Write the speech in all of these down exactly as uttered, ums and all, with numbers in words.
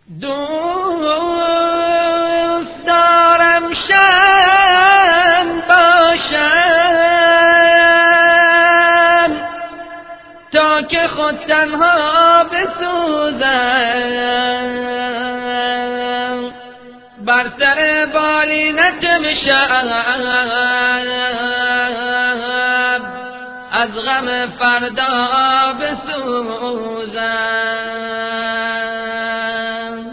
دوست دارم شم باشم تا که خود تنها بسوزم، بر سر بالینت بشم از غم فردا بسوزم.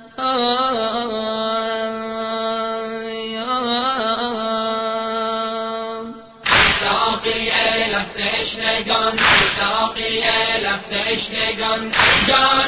ساقی لب تشنگان، ساقی لب تشنگان، جان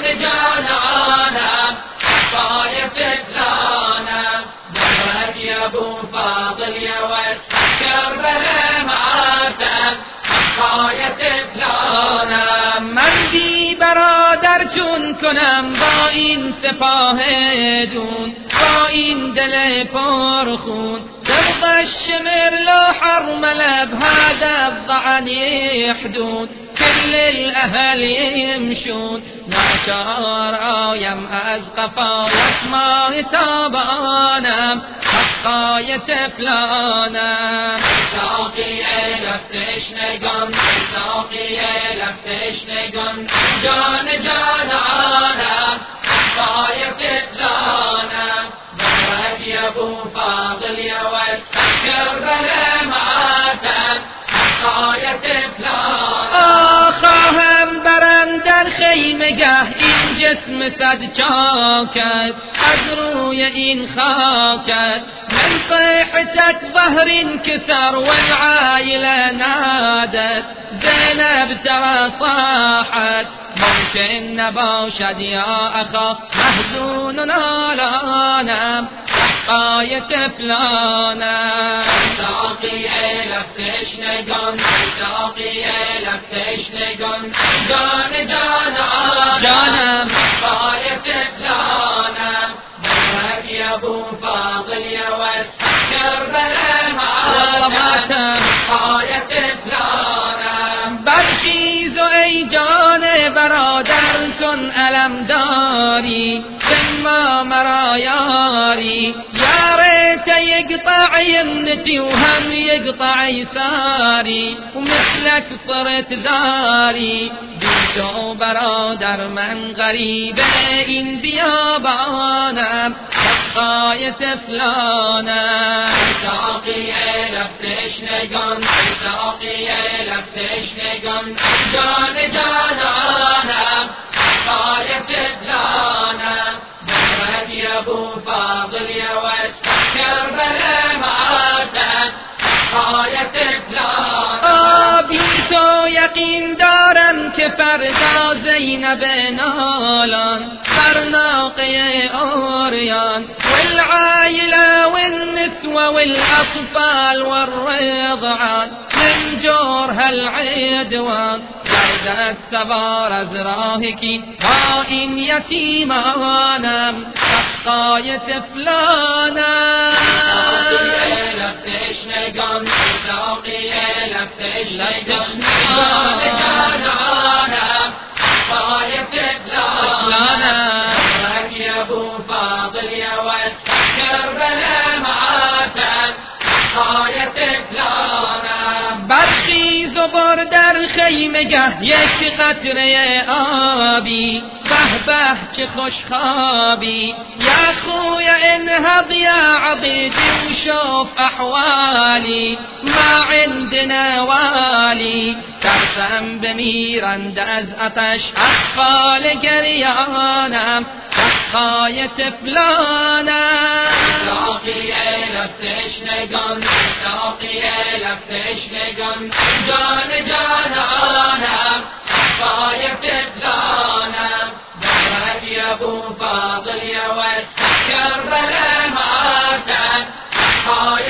جانانم صفای فتلانم، دمك يا ابو فاضل يا وسط کربلا ماتم صفای فتلانم. من بی برادر چون کنم با این سپاه دون، با این دل پرخون، تبقى الشمر لو حرم لب هذا الضعن يحدون، كل الأهل يمشون ناچار آیم از قفایت ماه تابانم حقای طفلانم. ساقی لب تشنگان، ساقی لب تشنگان، جان جانانم صفای فتلانم، دمك يا ابو فاضل يا وسط کربلا ماتم حقای طفلانم. خواهم برم در خیمگه این جسم صد چاکت از روی این خاکت، من صيحتك ظهر انكسر والعائلة نادت زينب ترى صاحت، ممكن نباشد يا أخا محزون آلانم حقای طفلانم. ساقی لب تشنگان، ساقی لب تشنگان، جان جانانم جانم صفای فتلانم، دمك يا ابو فاضل يا وسط کربلا ماتم صفای فتلانم. برخیز و ای جان برادر چون علم داری بما مرا یاری، یا ریت يقطع يمنتي وهم يقطع يساري ومثلك صرت داري، بیتو برادر من غریب این بیابانم حقای طفلانم. ساقی لب تشنگان، ساقی لب تشنگان، جان جانانم صفای فتلانم، دمك يا ابو فاضل يا وسط کربلا ماتم حقای طفلانم. بی تو یقین دارم که فردا زینب نالان برناقه اوریان والعائلة والنسوة والأطفال والرضعان من جورها العدوان، گردد سوار از راه کی با این یتیمانم حقای طفلانم. لب تشنگان، ساقی لب تشنگان، جان جانانم صفای فتلانم، دمك يا ابو فاضل يا وسط کربلا ماتم حقای طفلانم. برخیز و بر در خیمگه یک قطره آبی، به به چه خوشخوابی، یا خوی انهض یا عبیدی وشوف احوالی ما عندنا والی، ترسم بمیرند از آتش اطفال گریانم حقای طفلانم. ساقی لب تشنگان، ساقی لب تشنگان، جان جانانم صفای فتلانم، دمك يا ابو فاضل يا وسط کربلا ماتم حقای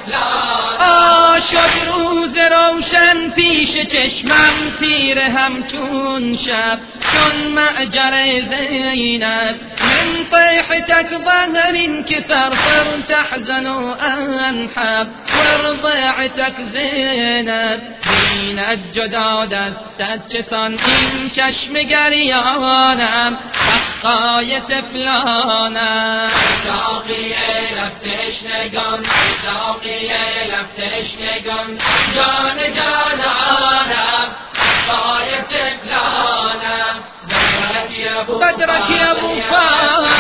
طفلانم. شد روز روشن پیش چشمم تیر همچون شب چون معجر زینب، من طيحتك ظهر انكسر صرت احزن وانحب ورضعتك زینب، بینت جدا دستت چسان این چشم گریانم سقای طفلانم ساقی لب تشنگان ساقی لب تشنگان جان جانانم سقای طفلانم بدرک یا ابو فاضل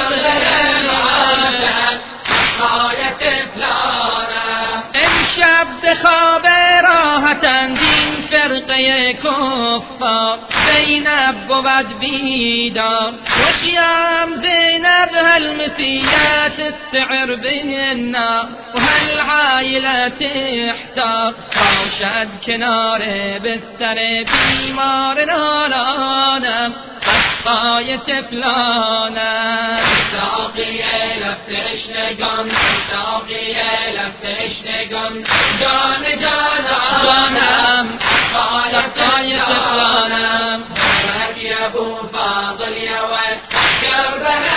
سقای طفلانم امشب به خواب راحتند این فرقه کفار زینب بود بیدار وشیام زینب هل مسیات السعر بالنار وهل عائلة تحتار باشد کنار بستر بیمار نالانم سقای طفلانم ساقی لب تشنگان ساقی لب تشنگان جان جانانم سقای طفلانم يا ابو فاضل يا واد كربلاء